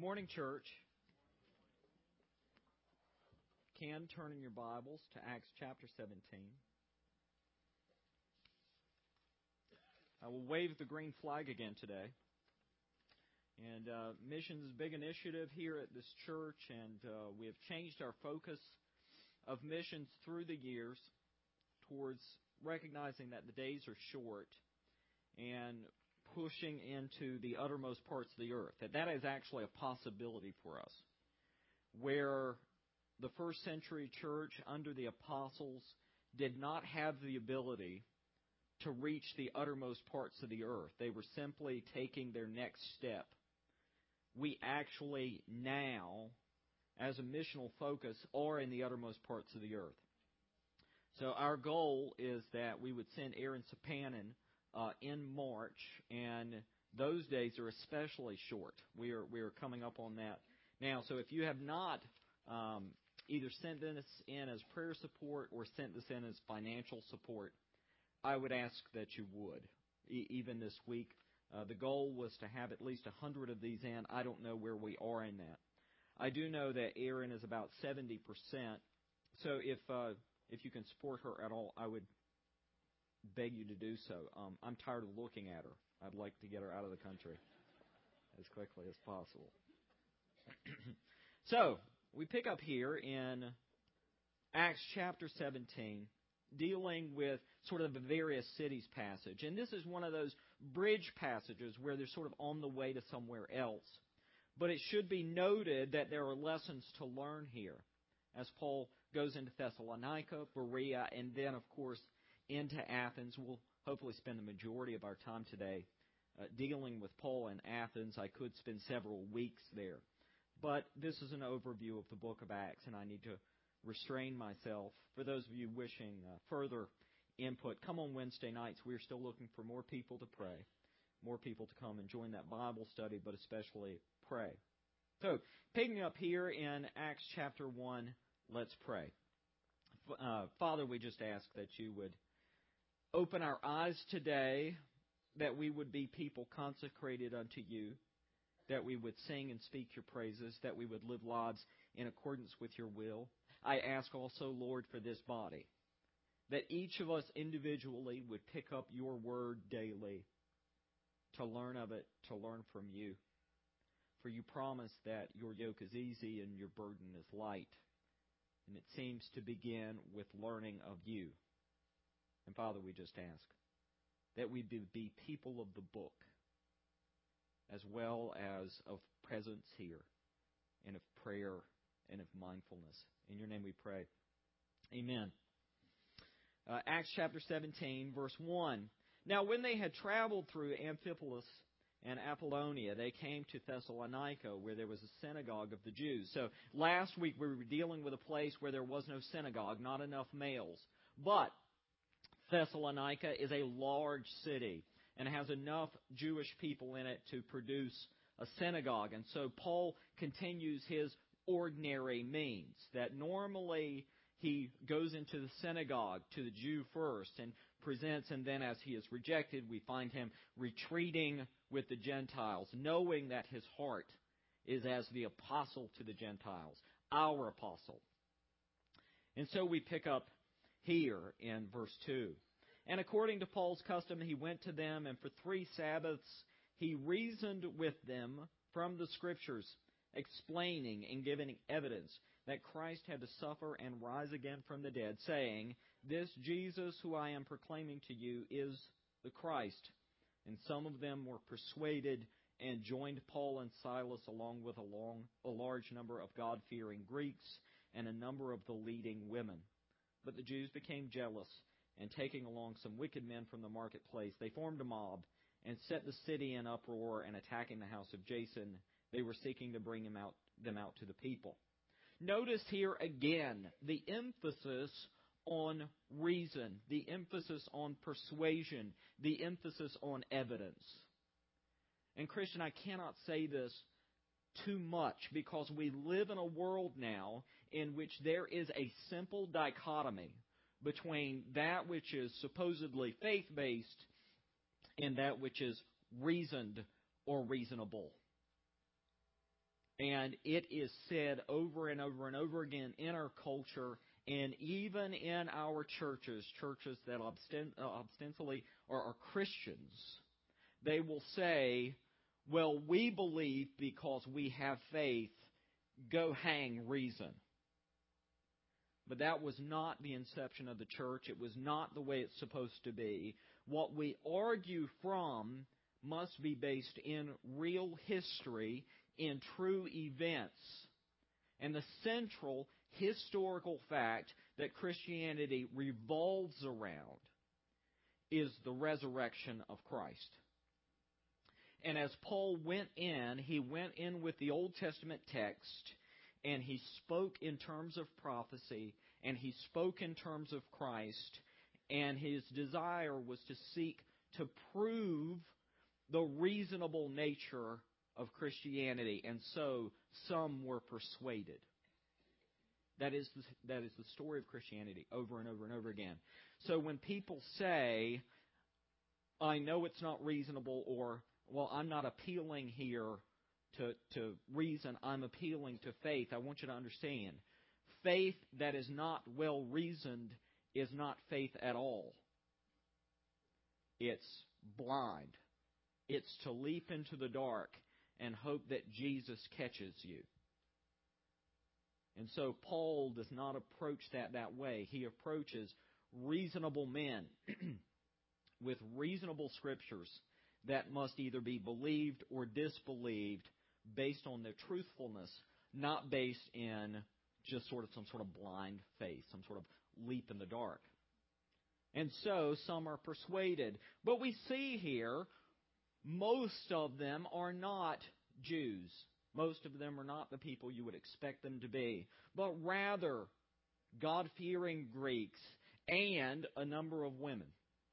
Good morning, church. Can turn in your Bibles to Acts chapter 17. I will wave the green flag again today. And missions is a big initiative here at this church, and we have changed our focus of missions through the years towards recognizing that the days are short and pushing into the uttermost parts of the earth. That is actually a possibility for us. Where the first century church under the apostles did not have the ability to reach the uttermost parts of the earth. They were simply taking their next step. We actually now, as a missional focus, are in the uttermost parts of the earth. So our goal is that we would send Aaron Sapanen in March, and those days are especially short. We are coming up on that now. So if you have not either sent this in as prayer support or sent this in as financial support, I would ask that you would, even this week. The goal was to have at least 100 of these in. I don't know where we are in that. I do know that Erin is about 70%. So if you can support her at all, I would beg you to do so. I'm tired of looking at her. I'd like to get her out of the country as quickly as possible. So, we pick up here in Acts chapter 17, dealing with sort of the various cities passage. And this is one of those bridge passages where they're sort of on the way to somewhere else. But it should be noted that there are lessons to learn here as Paul goes into Thessalonica, Berea, and then, of course, into Athens. We'll hopefully spend the majority of our time today dealing with Paul in Athens. I could spend several weeks there. But this is an overview of the book of Acts, and I need to restrain myself. For those of you wishing further input, come on Wednesday nights. We're still looking for more people to pray, more people to come and join that Bible study, but especially pray. So, picking up here in Acts chapter 1, let's pray. Father, we just ask that you would open our eyes today, that we would be people consecrated unto you, that we would sing and speak your praises, that we would live lives in accordance with your will. I ask also, Lord, for this body, that each of us individually would pick up your word daily to learn of it, to learn from you. For you promise that your yoke is easy and your burden is light. And it seems to begin with learning of you. And Father, we just ask that we be people of the book, as well as of presence here, and of prayer, and of mindfulness. In your name we pray. Amen. Acts chapter 17, verse 1. Now when they had traveled through Amphipolis and Apollonia, they came to Thessalonica, where there was a synagogue of the Jews. So last week we were dealing with a place where there was no synagogue, not enough males. But Thessalonica is a large city and has enough Jewish people in it to produce a synagogue. And so Paul continues his ordinary means, that normally he goes into the synagogue to the Jew first and presents, and then as he is rejected, we find him retreating with the Gentiles, knowing that his heart is as the apostle to the Gentiles, our apostle. And so we pick up here in verse 2. And according to Paul's custom, he went to them, and for 3 Sabbaths he reasoned with them from the Scriptures, explaining and giving evidence that Christ had to suffer and rise again from the dead, saying, "This Jesus who I am proclaiming to you is the Christ." And some of them were persuaded and joined Paul and Silas along with a large number of God-fearing Greeks and a number of the leading women. But the Jews became jealous, and taking along some wicked men from the marketplace, they formed a mob and set the city in uproar, and attacking the house of Jason, they were seeking to bring them out to the people. Notice here again the emphasis on reason, the emphasis on persuasion, the emphasis on evidence. And Christian, I cannot say this too much, because we live in a world now in which there is a simple dichotomy between that which is supposedly faith-based and that which is reasoned or reasonable. And it is said over and over and over again in our culture and even in our churches that ostensibly are Christians. They will say, well, we believe because we have faith, go hang reason. But that was not the inception of the church. It was not the way it's supposed to be. What we argue from must be based in real history, in true events. And the central historical fact that Christianity revolves around is the resurrection of Christ. And as Paul he went in with the Old Testament text, and he spoke in terms of prophecy, and he spoke in terms of Christ, and his desire was to seek to prove the reasonable nature of Christianity, and so some were persuaded. That is the story of Christianity over and over and over again. So when people say, I know it's not reasonable, or, well, I'm not appealing here to reason, I'm appealing to faith, I want you to understand, faith that is not well reasoned is not faith at all. It's blind. It's to leap into the dark and hope that Jesus catches you. And so Paul does not approach that way. He approaches reasonable men with reasonable scriptures that must either be believed or disbelieved based on their truthfulness, not based in just some sort of blind faith, some sort of leap in the dark. And so some are persuaded. But we see here, most of them are not Jews. Most of them are not the people you would expect them to be, but rather God-fearing Greeks and a number of women.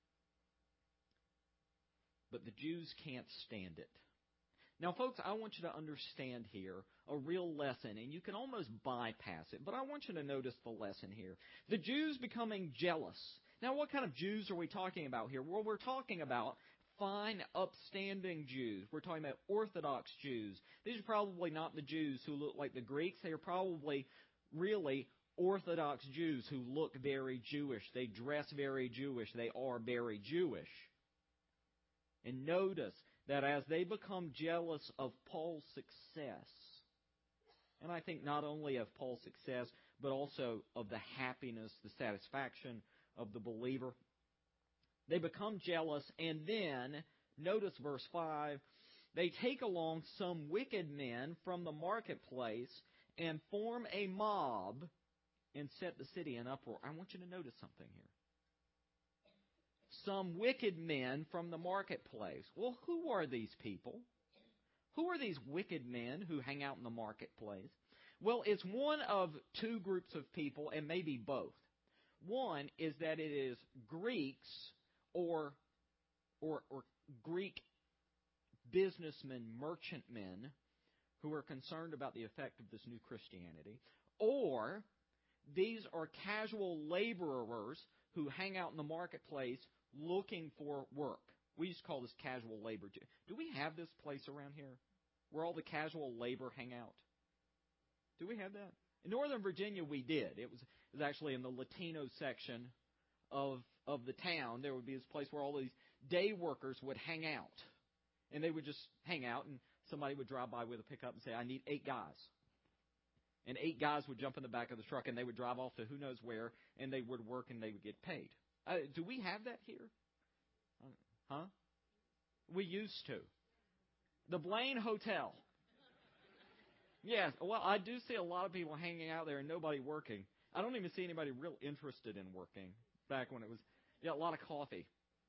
But the Jews can't stand it. Now, folks, I want you to understand here a real lesson, and you can almost bypass it, but I want you to notice the lesson here. The Jews becoming jealous. Now, what kind of Jews are we talking about here? Well, we're talking about fine, upstanding Jews. We're talking about Orthodox Jews. These are probably not the Jews who look like the Greeks. They are probably really Orthodox Jews who look very Jewish. They dress very Jewish. They are very Jewish. And notice that as they become jealous of Paul's success, and I think not only of Paul's success, but also of the happiness, the satisfaction of the believer, they become jealous, and then, notice verse 5, they take along some wicked men from the marketplace and form a mob and set the city in uproar. I want you to notice something here. Some wicked men from the marketplace. Well, who are these people? Who are these wicked men who hang out in the marketplace? Well, it's one of two groups of people, and maybe both. One is that it is Greeks or Greek businessmen, merchantmen, who are concerned about the effect of this new Christianity. Or these are casual laborers who hang out in the marketplace looking for work. We used to call this casual labor. Do we have this place around here where all the casual labor hang out? Do we have that? In Northern Virginia, we did. It was actually in the Latino section of the town. There would be this place where all these day workers would hang out. And they would just hang out, and somebody would drive by with a pickup and say, I need 8 guys. And 8 guys would jump in the back of the truck, and they would drive off to who knows where, and they would work, and they would get paid. Do we have that here? Huh? We used to. The Blaine Hotel. Yes, well, I do see a lot of people hanging out there and nobody working. I don't even see anybody real interested in working back when it was a lot of coffee.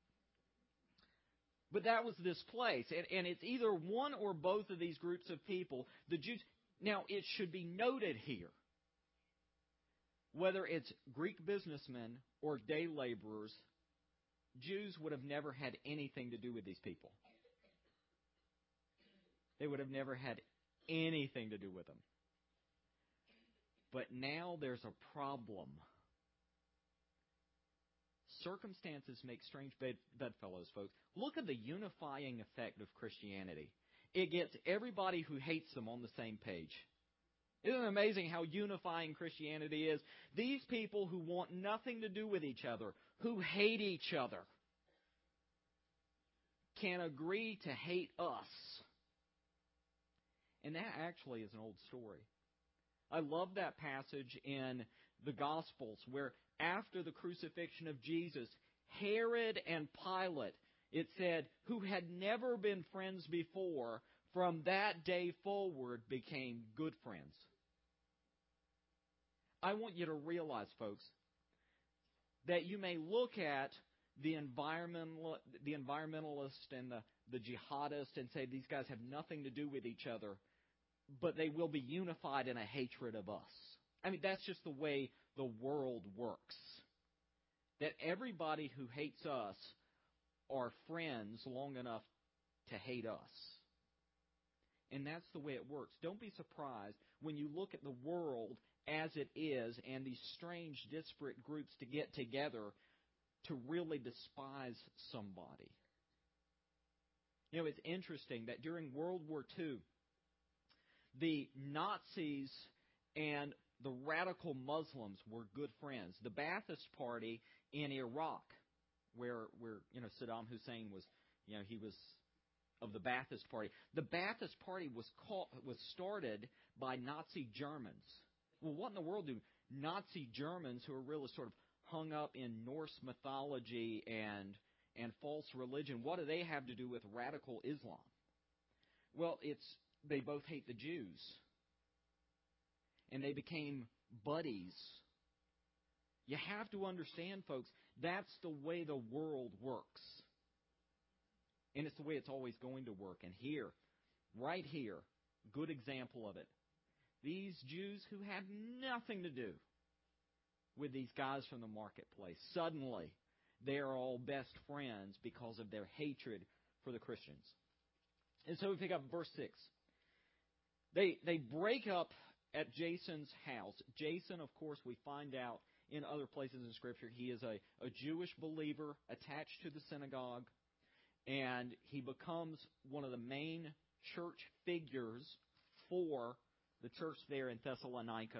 But that was this place, and it's either one or both of these groups of people. The Jews. Now, it should be noted here, whether it's Greek businessmen or day laborers, Jews would have never had anything to do with these people. They would have never had anything to do with them. But now there's a problem. Circumstances make strange bedfellows, folks. Look at the unifying effect of Christianity. it gets everybody who hates them on the same page. Isn't it amazing how unifying Christianity is? These people who want nothing to do with each other, who hate each other, can agree to hate us. And that actually is an old story. I love that passage in the Gospels where after the crucifixion of Jesus, Herod and Pilate, it said, who had never been friends before, from that day forward became good friends. I want you to realize, folks, that you may look at the environmentalist and the jihadist and say these guys have nothing to do with each other, but they will be unified in a hatred of us. I mean, that's just the way the world works. That everybody who hates us are friends long enough to hate us. And that's the way it works. Don't be surprised when you look at the world as it is and these strange, disparate groups to get together to really despise somebody. You know, it's interesting that during World War II, the Nazis and the radical Muslims were good friends. The Ba'athist Party in Iraq, where Saddam Hussein was, he was of the Ba'athist Party. The Ba'athist Party was started by Nazi Germans. Well, what in the world do Nazi Germans, who are really sort of hung up in Norse mythology and false religion, what do they have to do with radical Islam? Well, they both hate the Jews. And they became buddies. You have to understand, folks, that's the way the world works. And it's the way it's always going to work. And here, right here, good example of it. These Jews who had nothing to do with these guys from the marketplace, suddenly they are all best friends because of their hatred for the Christians. And so we pick up verse 6. They break up at Jason's house. Jason, of course, we find out in other places in Scripture, he is a Jewish believer attached to the synagogue, and he becomes one of the main church figures for the church there in Thessalonica.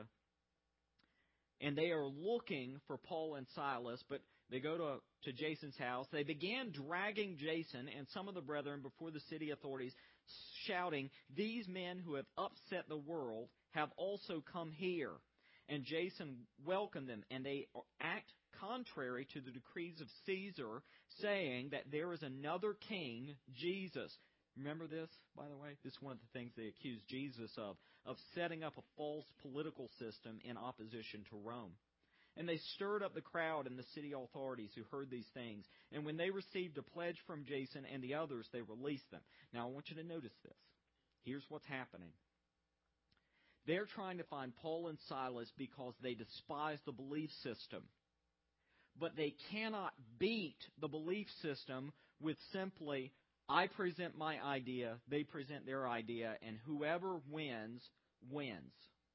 And they are looking for Paul and Silas, but they go to Jason's house. They began dragging Jason and some of the brethren before the city authorities, shouting, "These men who have upset the world have also come here." And Jason welcomed them, and they act contrary to the decrees of Caesar, saying that there is another king, Jesus. Remember this, by the way? This is one of the things they accused Jesus of setting up a false political system in opposition to Rome. And they stirred up the crowd and the city authorities who heard these things. And when they received a pledge from Jason and the others, they released them. Now, I want you to notice this. Here's what's happening. They're trying to find Paul and Silas because they despise the belief system. But they cannot beat the belief system with simply, I present my idea, they present their idea, and whoever wins, wins.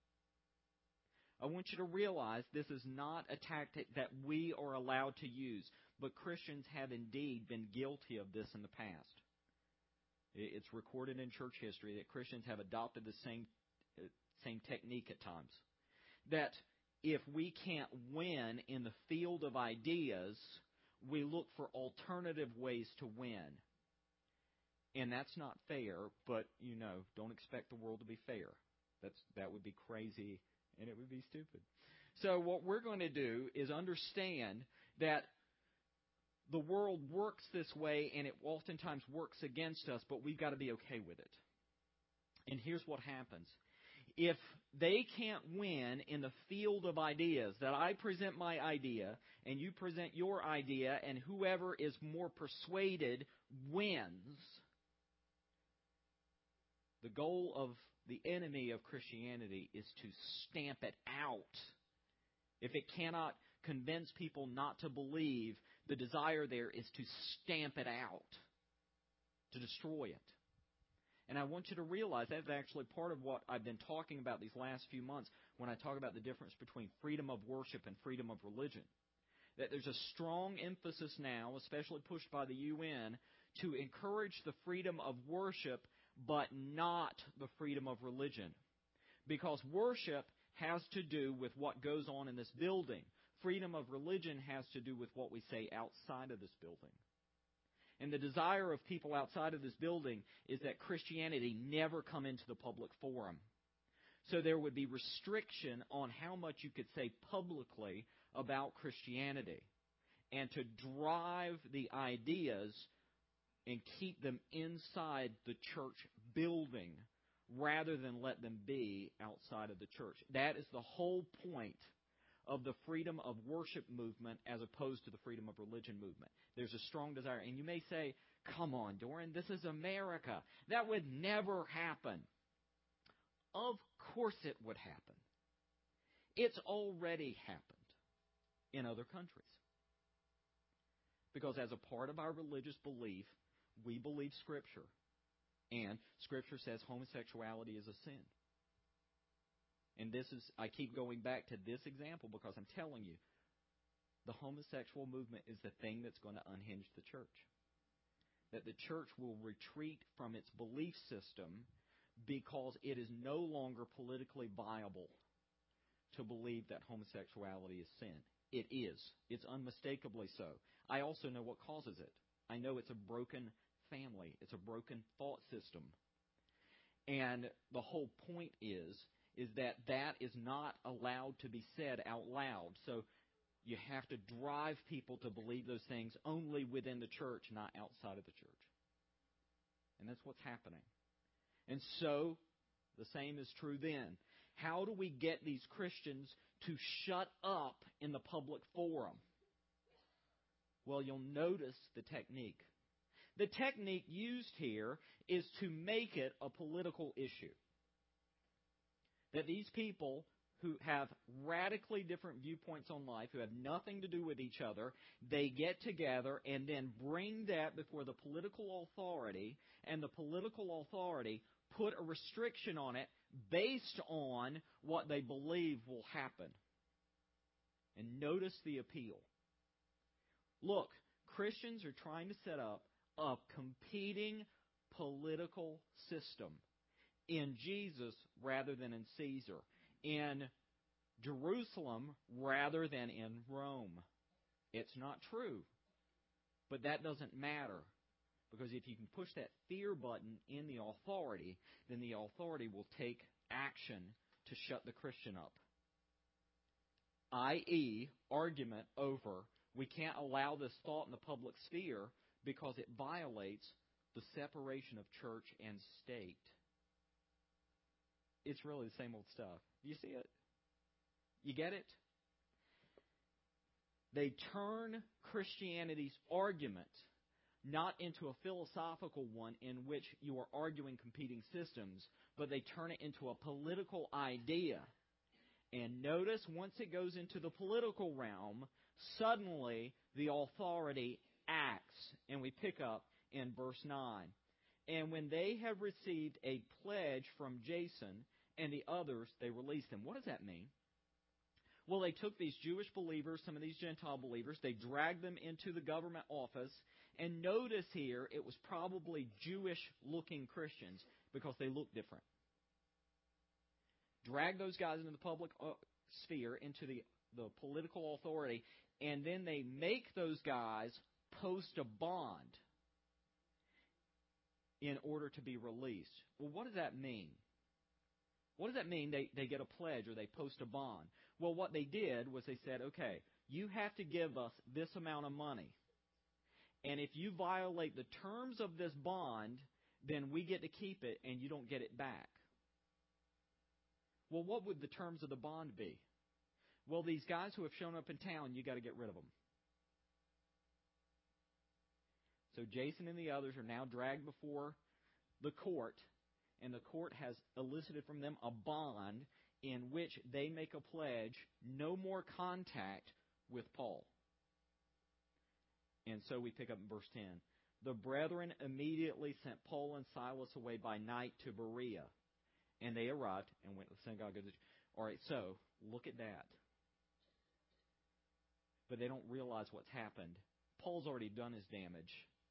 I want you to realize this is not a tactic that we are allowed to use, but Christians have indeed been guilty of this in the past. It's recorded in church history that Christians have adopted the same technique at times. That if we can't win in the field of ideas, we look for alternative ways to win. And that's not fair, but, don't expect the world to be fair. That would be crazy, and it would be stupid. So what we're going to do is understand that the world works this way, and it oftentimes works against us, but we've got to be okay with it. And here's what happens. If they can't win in the field of ideas, that I present my idea, and you present your idea, and whoever is more persuaded wins, the goal of the enemy of Christianity is to stamp it out. If it cannot convince people not to believe, the desire there is to stamp it out, to destroy it. And I want you to realize that's actually part of what I've been talking about these last few months when I talk about the difference between freedom of worship and freedom of religion. That there's a strong emphasis now, especially pushed by the UN, to encourage the freedom of worship but not the freedom of religion. Because worship has to do with what goes on in this building. Freedom of religion has to do with what we say outside of this building. And the desire of people outside of this building is that Christianity never come into the public forum. So there would be restriction on how much you could say publicly about Christianity. And to drive the ideas and keep them inside the church building rather than let them be outside of the church. That is the whole point of the freedom of worship movement as opposed to the freedom of religion movement. There's a strong desire. And you may say, come on, Doran, this is America. That would never happen. Of course it would happen. It's already happened in other countries. Because as a part of our religious belief, we believe Scripture. And Scripture says homosexuality is a sin. And I keep going back to this example because I'm telling you, the homosexual movement is the thing that's going to unhinge the church. That the church will retreat from its belief system because it is no longer politically viable to believe that homosexuality is sin. It is. It's unmistakably so. I also know what causes it. I know it's a broken family. It's a broken thought system. And the whole point is that is not allowed to be said out loud. So you have to drive people to believe those things only within the church, not outside of the church. And that's what's happening. And so the same is true then. How do we get these Christians to shut up in the public forum? Well, you'll notice the technique. The technique used here is to make it a political issue. That these people who have radically different viewpoints on life, who have nothing to do with each other, they get together and then bring that before the political authority, and the political authority put a restriction on it based on what they believe will happen. And notice the appeal. Look, Christians are trying to set up a competing political system in Jesus rather than in Caesar, in Jerusalem rather than in Rome. It's not true, but that doesn't matter, because if you can push that fear button in the authority, then the authority will take action to shut the Christian up. I.e., argument over, we can't allow this thought in the public sphere because it violates the separation of church and state. It's really the same old stuff. Do you see it? You get it? They turn Christianity's argument not into a philosophical one in which you are arguing competing systems, but they turn it into a political idea. And notice, once it goes into the political realm, suddenly the authority acts. And we pick up in verse 9. And when they have received a pledge from Jason and the others, they released them. What does that mean? Well, they took these Jewish believers, some of these Gentile believers, they dragged them into the government office, and notice here it was probably Jewish-looking Christians because they look different. Drag those guys into the public sphere, into the political authority, and then they make those guys post a bond in order to be released. Well, what does that mean? What does that mean, they get a pledge or they post a bond? Well, what they did was they said, okay, you have to give us this amount of money. And if you violate the terms of this bond, then we get to keep it and you don't get it back. Well, what would the terms of the bond be? Well, these guys who have shown up in town, you got to get rid of them. So Jason and the others are now dragged before the court, and the court has elicited from them a bond in which they make a pledge, no more contact with Paul. And so we pick up in verse 10. The brethren immediately sent Paul and Silas away by night to Berea. And they arrived and went to the synagogue. All right, so look at that. But they don't realize what's happened. Paul's already done his damage.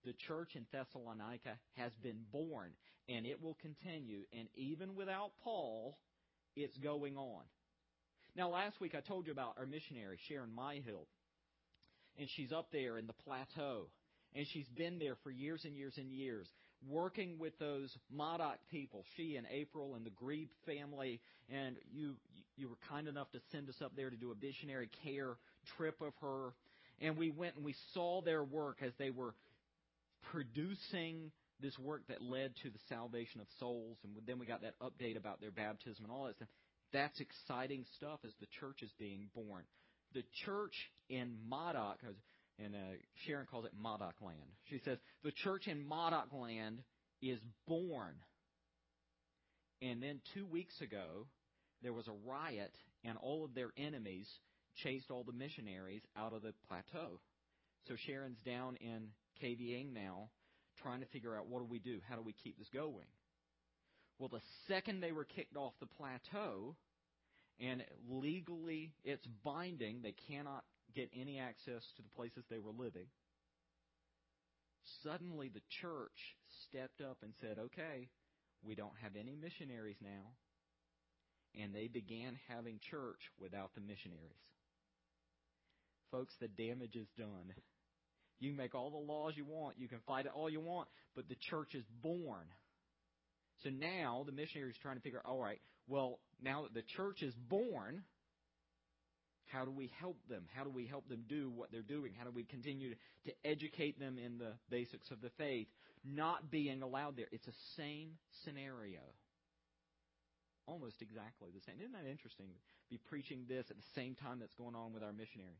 The church in Thessalonica has been born, and it will continue. And even without Paul, it's going on. Now, last week I told you about our missionary, Sharon Myhill. And she's up there in the plateau. And she's been there for years and years and years, working with those Modoc people, she and April and the Grebe family. And you were kind enough to send us up there to do a missionary care trip of her. And we went and we saw their work as they were producing this work that led to the salvation of souls. And then we got that update about their baptism and all that stuff. That's exciting stuff as the church is being born. The church in Modoc, and Sharon calls it Modoc land. She says, the church in Modoc land is born. And then 2 weeks ago, there was a riot, and all of their enemies chased all the missionaries out of the plateau. So Sharon's down in KVA now, trying to figure out, what do we do? How do we keep this going? Well, the second they were kicked off the plateau, and legally it's binding, they cannot get any access to the places they were living. Suddenly the church stepped up and said, okay, we don't have any missionaries now. And they began having church without the missionaries. Folks, the damage is done. You can make all the laws you want. You can fight it all you want. But the church is born. So now the missionary is trying to figure out, all right, well, now that the church is born, how do we help them? How do we help them do what they're doing? How do we continue to educate them in the basics of the faith, not being allowed there? It's the same scenario. Almost exactly the same. Isn't that interesting? Be preaching this at the same time that's going on with our missionary.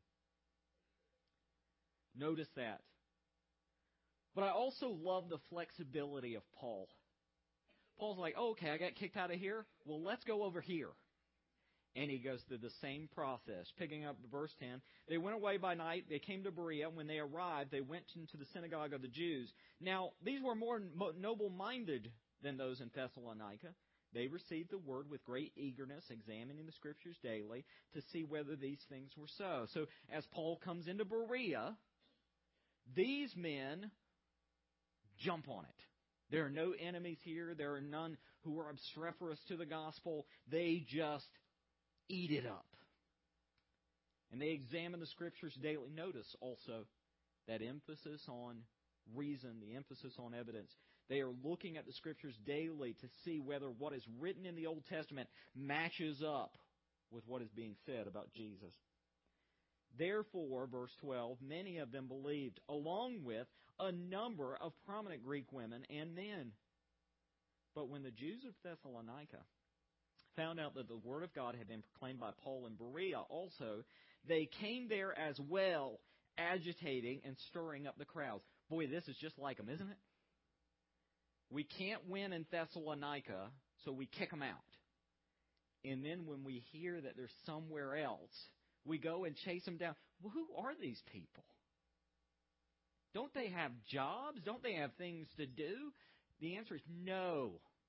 Notice that. But I also love the flexibility of Paul. Paul's like, oh, okay, I got kicked out of here. Well, let's go over here. And he goes through the same process. Picking up verse 10, they went away by night. They came to Berea. When they arrived, they went into the synagogue of the Jews. Now, these were more noble-minded than those in Thessalonica. They received the word with great eagerness, examining the Scriptures daily to see whether these things were so. So, as Paul comes into Berea, these men jump on it. There are no enemies here. There are none who are obstreperous to the gospel. They just eat it up. And they examine the Scriptures daily. Notice also that emphasis on reason, the emphasis on evidence. They are looking at the Scriptures daily to see whether what is written in the Old Testament matches up with what is being said about Jesus. Therefore, verse 12, many of them believed, along with a number of prominent Greek women and men. But when the Jews of Thessalonica found out that the Word of God had been proclaimed by Paul in Berea also, they came there as well, agitating and stirring up the crowds. Boy, this is just like them, isn't it? We can't win in Thessalonica, so we kick them out. And then when we hear that they're somewhere else, we go and chase them down. Well, who are these people? Don't they have jobs? Don't they have things to do? The answer is no.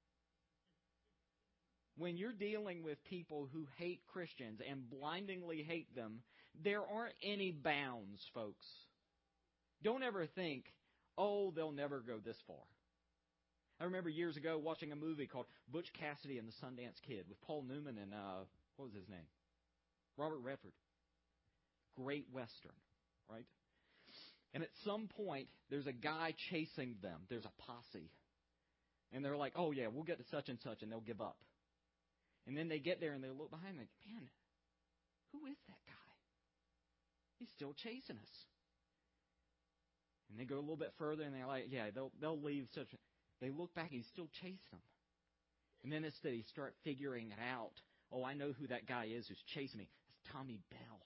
When you're dealing with people who hate Christians and blindingly hate them, there aren't any bounds, folks. Don't ever think, oh, they'll never go this far. I remember years ago watching a movie called Butch Cassidy and the Sundance Kid with Paul Newman and, what was his name? Robert Redford. Great Western, right? And at some point, there's a guy chasing them. There's a posse. And they're like, oh, yeah, we'll get to such and such, and they'll give up. And then they get there, and they look behind, and they go, man, who is that guy? He's still chasing us. And they go a little bit further, and they're like, yeah, they'll leave such. They look back, and he's still chasing them. And then instead, they start figuring it out. Oh, I know who that guy is who's chasing me. It's Tommy Bell.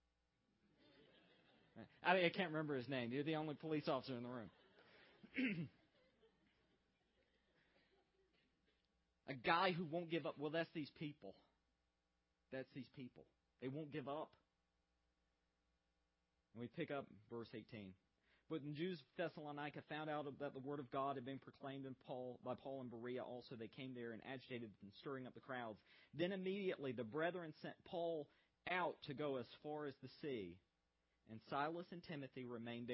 I can't remember his name. You're the only police officer in the room. A guy who won't give up. Well, that's these people. That's these people. They won't give up. And we pick up verse 18. But the Jews of Thessalonica found out that the word of God had been proclaimed by Paul in Berea also. They came there and agitated and stirring up the crowds. Then immediately the brethren sent Paul out to go as far as the sea. And Silas and Timothy remained there.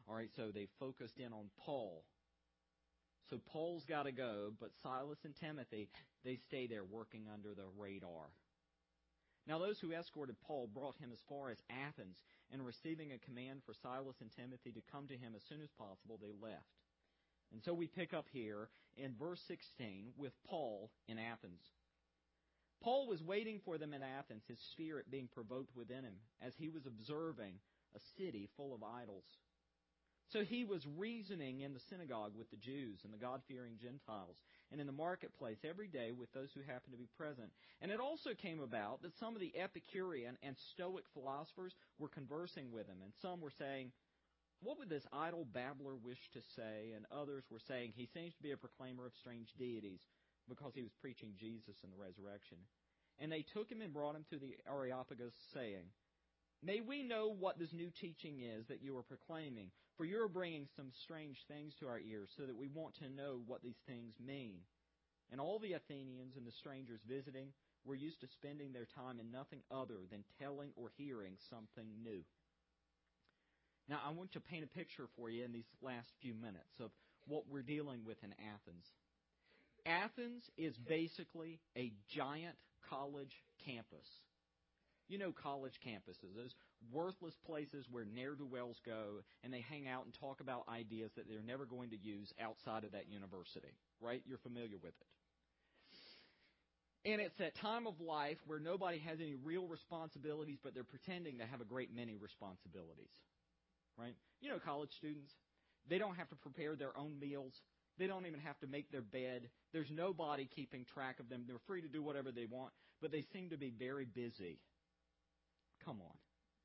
All right, so they focused in on Paul. So Paul's got to go, but Silas and Timothy, they stay there working under the radar. Now those who escorted Paul brought him as far as Athens, and receiving a command for Silas and Timothy to come to him as soon as possible, they left. And so we pick up here in verse 16 with Paul in Athens. Paul was waiting for them in Athens, his spirit being provoked within him, as he was observing a city full of idols. So he was reasoning in the synagogue with the Jews and the God-fearing Gentiles, and in the marketplace every day with those who happened to be present. And it also came about that some of the Epicurean and Stoic philosophers were conversing with him, and some were saying, "What would this idle babbler wish to say?" And others were saying, "He seems to be a proclaimer of strange deities," because he was preaching Jesus and the resurrection. And they took him and brought him to the Areopagus, saying, "May we know what this new teaching is that you are proclaiming? For you are bringing some strange things to our ears, so that we want to know what these things mean." And all the Athenians and the strangers visiting were used to spending their time in nothing other than telling or hearing something new. Now, I want to paint a picture for you in these last few minutes of what we're dealing with in Athens. Athens is basically a giant college campus. You know college campuses, those worthless places where ne'er-do-wells go and they hang out and talk about ideas that they're never going to use outside of that university, right? You're familiar with it. And it's that time of life where nobody has any real responsibilities, but they're pretending to have a great many responsibilities, right? You know college students, they don't have to prepare their own meals. They don't even have to make their bed. There's nobody keeping track of them. They're free to do whatever they want, but they seem to be very busy. Come on.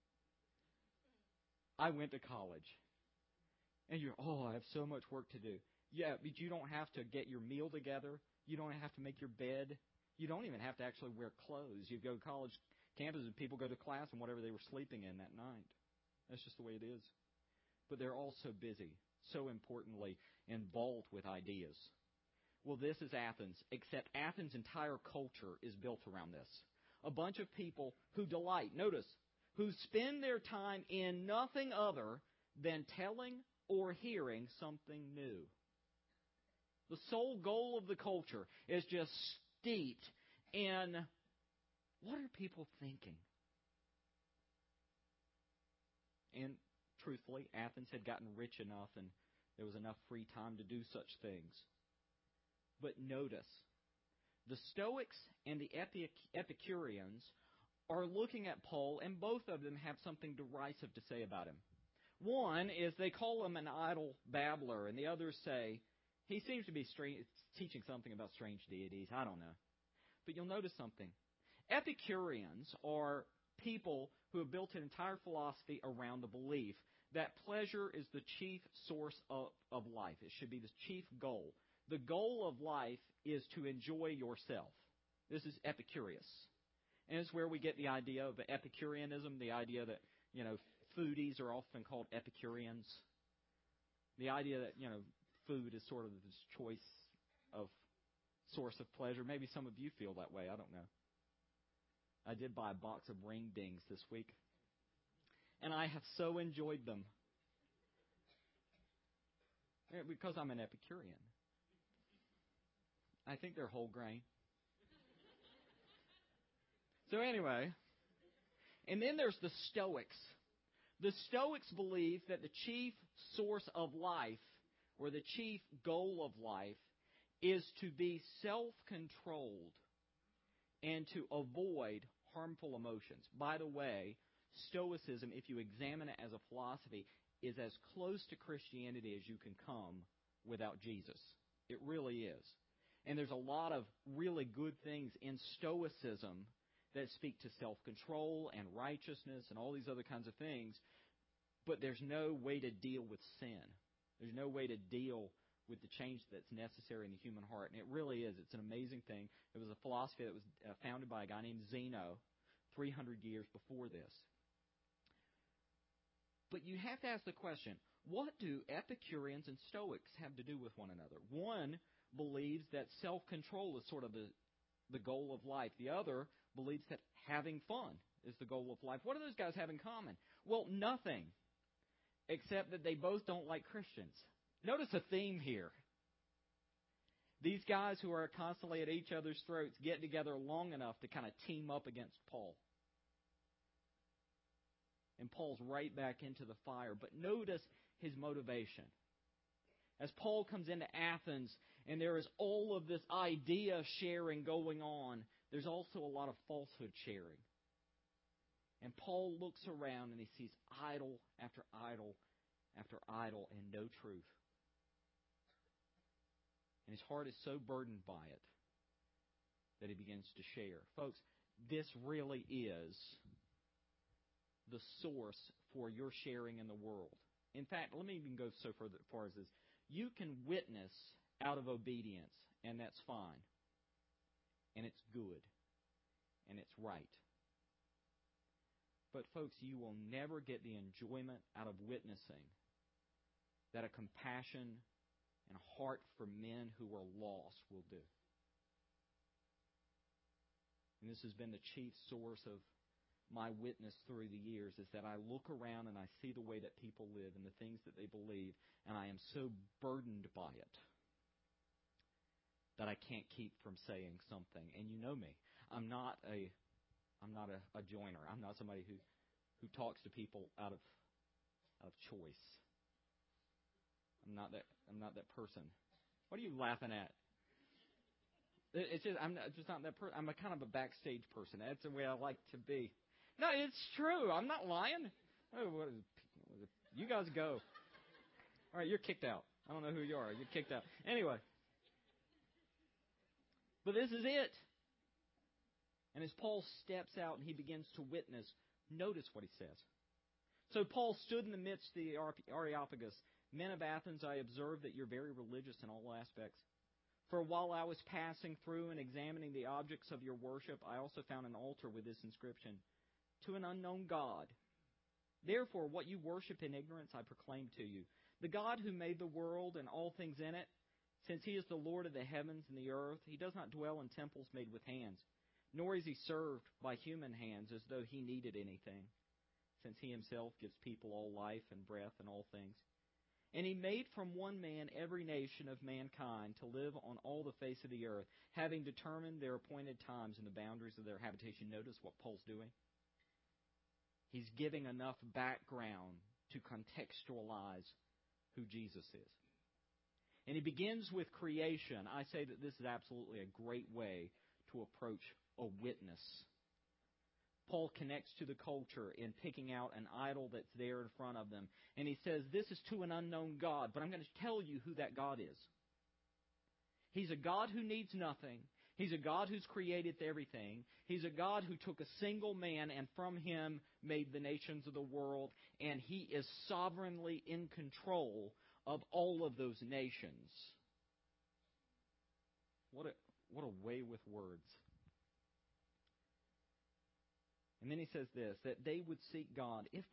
I went to college. And you're, I have so much work to do. Yeah, but you don't have to get your meal together. You don't have to make your bed. You don't even have to actually wear clothes. You go to college campus and people go to class in whatever they were sleeping in that night. That's just the way it is. But they're all so busy, so importantly involved with ideas. Well, this is Athens, except Athens' entire culture is built around this. A bunch of people who delight, notice, who spend their time in nothing other than telling or hearing something new. The sole goal of the culture is just steeped in what are people thinking? And truthfully, Athens had gotten rich enough and there was enough free time to do such things. But notice, the Stoics and the Epicureans are looking at Paul, and both of them have something derisive to say about him. One is they call him an idle babbler, and the others say, he seems to be teaching something about strange deities. I don't know. But you'll notice something. Epicureans are people who have built an entire philosophy around the belief that pleasure is the chief source of life. It should be the chief goal. The goal of life is to enjoy yourself. This is Epicurus. And it's where we get the idea of Epicureanism, the idea that, foodies are often called Epicureans. The idea that, food is sort of this choice of source of pleasure. Maybe some of you feel that way. I don't know. I did buy a box of ring dings this week. And I have so enjoyed them. Because I'm an Epicurean. I think they're whole grain. So anyway, and then there's the Stoics. The Stoics believe that the chief source of life, or the chief goal of life, is to be self-controlled and to avoid harmful emotions. By the way, Stoicism, if you examine it as a philosophy, is as close to Christianity as you can come without Jesus. It really is. And there's a lot of really good things in Stoicism that speak to self-control and righteousness and all these other kinds of things. But there's no way to deal with sin. There's no way to deal with the change that's necessary in the human heart. And it really is. It's an amazing thing. It was a philosophy that was founded by a guy named Zeno 300 years before this. But you have to ask the question, what do Epicureans and Stoics have to do with one another? One believes that self-control is sort of the goal of life. The other believes that having fun is the goal of life. What do those guys have in common? Well, nothing. except that they both don't like Christians. Notice a theme here. These guys who are constantly at each other's throats get together long enough to kind of team up against Paul. And Paul's right back into the fire. But notice his motivation. As Paul comes into Athens and there is all of this idea sharing going on, there's also a lot of falsehood sharing. And Paul looks around and he sees idol after idol after idol and no truth. And his heart is so burdened by it that he begins to share. Folks, this really is the source for your sharing in the world. In fact, let me even go so far as this. You can witness out of obedience, and that's fine. And it's good. And it's right. But folks, you will never get the enjoyment out of witnessing that a compassion and a heart for men who are lost will do. And this has been the chief source of my witness through the years, is that I look around and I see the way that people live and the things that they believe, and I am so burdened by it that I can't keep from saying something. And you know me. I'm not a joiner. I'm not somebody who talks to people out of choice. I'm not that person. What are you laughing at? It's just I'm just not that person. I'm a kind of a backstage person. That's the way I like to be. No, it's true. I'm not lying. Oh, what is it? You guys go. All right, you're kicked out. I don't know who you are. You're kicked out. Anyway. But this is it. And as Paul steps out and he begins to witness, notice what he says. So Paul stood in the midst of the Areopagus. Men of Athens, I observe that you're very religious in all aspects. For while I was passing through and examining the objects of your worship, I also found an altar with this inscription, to an unknown God. Therefore, what you worship in ignorance, I proclaim to you. The God who made the world and all things in it, since he is the Lord of the heavens and the earth, he does not dwell in temples made with hands, nor is he served by human hands as though he needed anything, since he himself gives people all life and breath and all things. And he made from one man every nation of mankind to live on all the face of the earth, having determined their appointed times and the boundaries of their habitation. Notice what Paul's doing. He's giving enough background to contextualize who Jesus is. And he begins with creation. I say that this is absolutely a great way to approach a witness. Paul connects to the culture in picking out an idol that's there in front of them. And he says, this is to an unknown God, but I'm going to tell you who that God is. He's a God who needs nothing. He's a God who's created everything. He's a God who took a single man and from him made the nations of the world. And he is sovereignly in control of all of those nations. What a way with words. And then he says this, that they would seek God if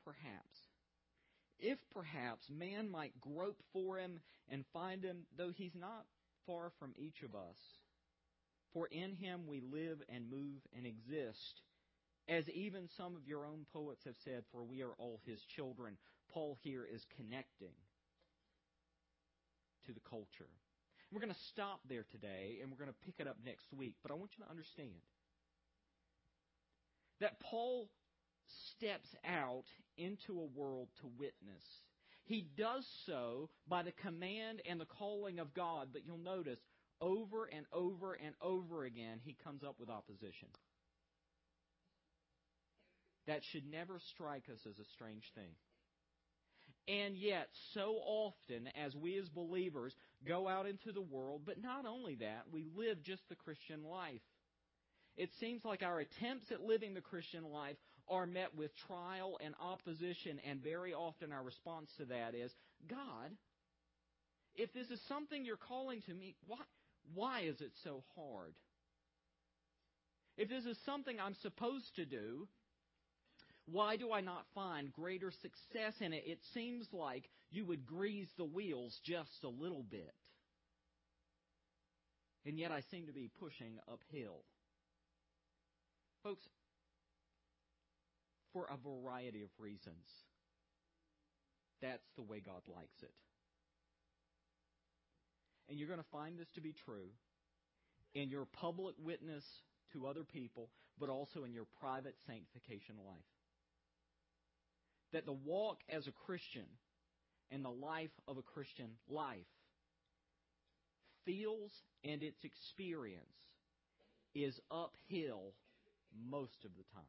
perhaps man might grope for him and find him, though he's not far from each of us. For in him we live and move and exist, as even some of your own poets have said, for we are all his children. Paul here is connecting to the culture. We're going to stop there today, and we're going to pick it up next week. But I want you to understand that Paul steps out into a world to witness. He does so by the command and the calling of God. But you'll notice, over and over and over again, he comes up with opposition. That should never strike us as a strange thing. And yet, so often, as we as believers go out into the world, but not only that, we live just the Christian life. It seems like our attempts at living the Christian life are met with trial and opposition, and very often our response to that is, God, if this is something you're calling to me, why is it so hard? If this is something I'm supposed to do, why do I not find greater success in it? It seems like you would grease the wheels just a little bit. And yet I seem to be pushing uphill. Folks, for a variety of reasons. That's the way God likes it. And you're going to find this to be true in your public witness to other people, but also in your private sanctification life. That the walk as a Christian and the life of a Christian life feels and its experience is uphill most of the time.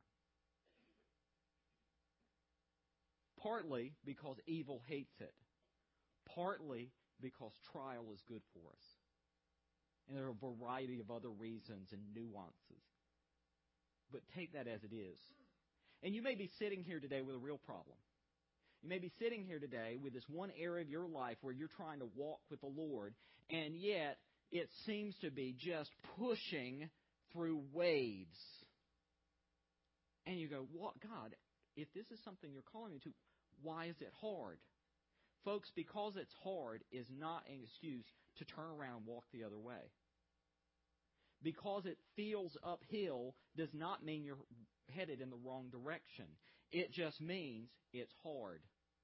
Partly because evil hates it. Partly because trial is good for us. And there are a variety of other reasons and nuances. But take that as it is. And you may be sitting here today with a real problem. You may be sitting here today with this one area of your life where you're trying to walk with the Lord, and yet it seems to be just pushing through waves. And you go, "What, God, if this is something you're calling me to, why is it hard?" Folks, because it's hard is not an excuse to turn around and walk the other way. Because it feels uphill does not mean you're headed in the wrong direction. It just means it's hard.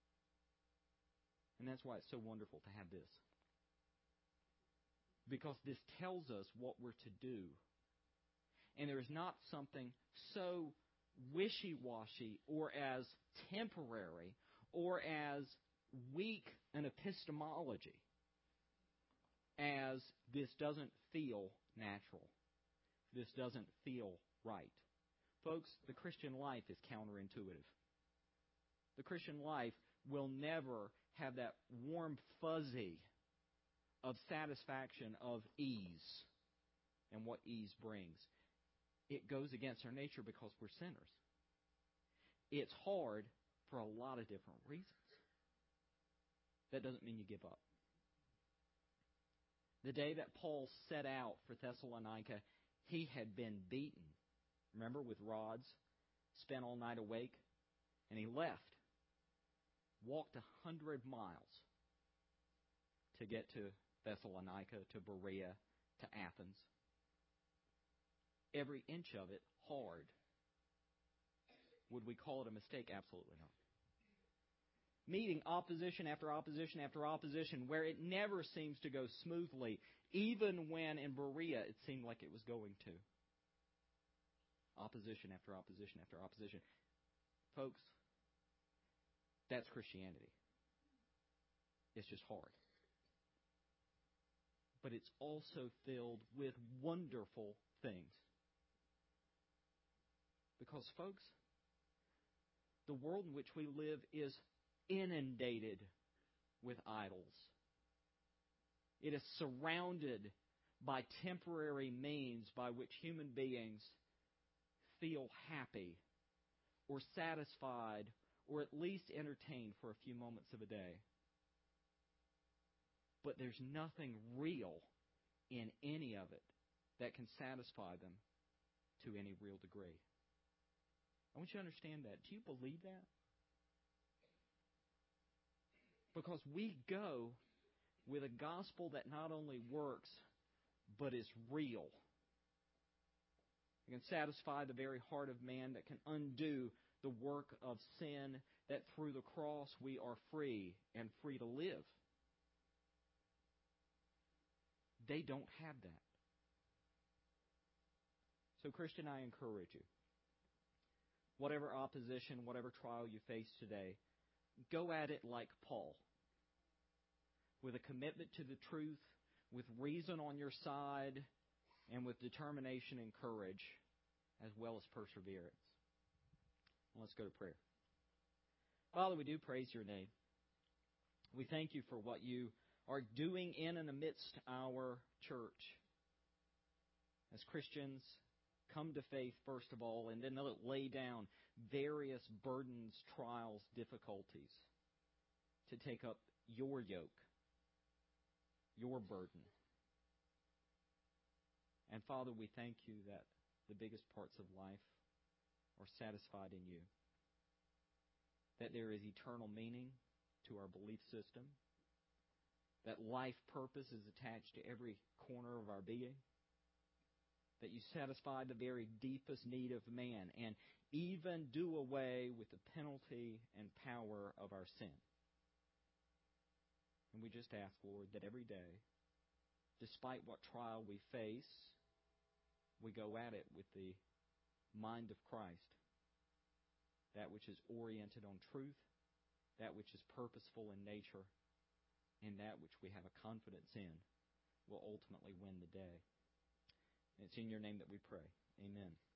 And that's why it's so wonderful to have this. Because this tells us what we're to do. And there is not something so wishy-washy or as temporary or as weak an epistemology as this doesn't feel natural. This doesn't feel right. Folks, the Christian life is counterintuitive. The Christian life will never have that warm fuzzy of satisfaction of ease and what ease brings. It goes against our nature because we're sinners. It's hard for a lot of different reasons. That doesn't mean you give up. The day that Paul set out for Thessalonica, he had been beaten. Remember, with rods, spent all night awake, and he left. Walked 100 miles to get to Thessalonica, to Berea, to Athens. Every inch of it hard. Would we call it a mistake? Absolutely not. Meeting opposition after opposition after opposition, where it never seems to go smoothly, even when in Berea it seemed like it was going to. Opposition after opposition after opposition. Folks, that's Christianity. It's just hard. But it's also filled with wonderful things. Because, folks, the world in which we live is inundated with idols. It is surrounded by temporary means by which human beings feel happy or satisfied or at least entertained for a few moments of a day. But there's nothing real in any of it that can satisfy them to any real degree. I want you to understand that. Do you believe that? Because we go with a gospel that not only works, but is real. It can satisfy the very heart of man, that can undo the work of sin, that through the cross we are free and free to live. They don't have that. So, Christian, I encourage you. Whatever opposition, whatever trial you face today, go at it like Paul. With a commitment to the truth, with reason on your side, and with determination and courage, as well as perseverance. Let's go to prayer. Father, we do praise your name. We thank you for what you are doing in and amidst our church. As Christians come to faith, first of all, and then lay down various burdens, trials, difficulties to take up your yoke, your burden. And Father, we thank you that the biggest parts of life are satisfied in you. That there is eternal meaning to our belief system. That life purpose is attached to every corner of our being. That you satisfy the very deepest need of man and even do away with the penalty and power of our sin. And we just ask, Lord, that every day, despite what trial we face, we go at it with the mind of Christ, that which is oriented on truth, that which is purposeful in nature, and that which we have a confidence in will ultimately win the day. And it's in your name that we pray. Amen.